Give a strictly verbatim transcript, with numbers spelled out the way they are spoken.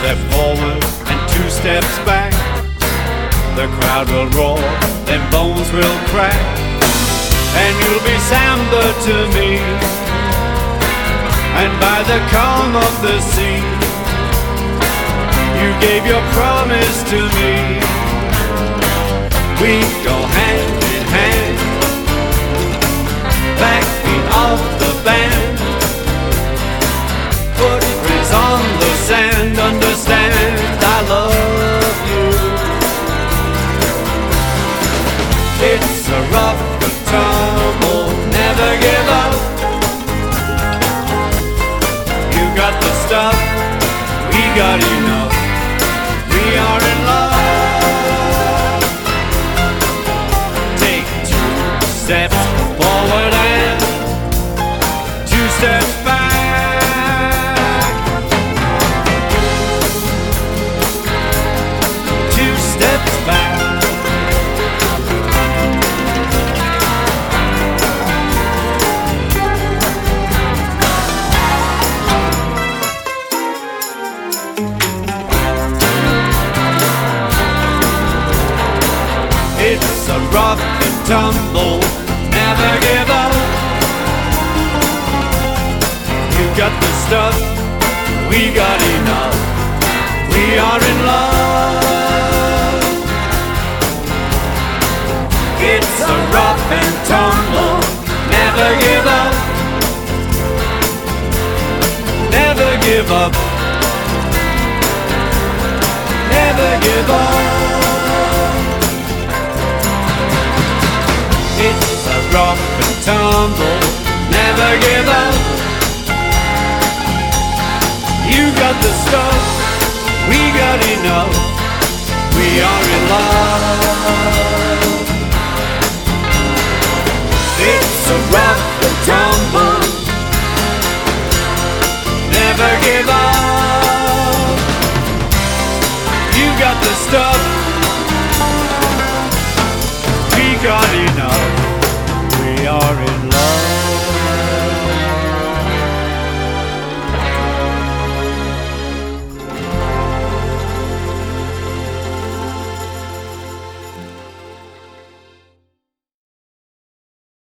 step forward and two steps back. The crowd will roar, then bones will crack, and you'll be Samba to me. And by the calm of the sea, you gave your promise to me. We go hand in hand, backbeat of the band, footprints on the sand. Understand, I love you. It's a rough and tumble, never give up. You got the stuff, we got enough. We are in love. Take two steps forward and two steps back. Two steps back. It's a rough and tumble, never give up. You got the stuff, we got enough. We are in love. It's a rough and tumble, never give up. Never give up. Never give up. It's a rock and tumble, never give up. You got the stuff, we got enough.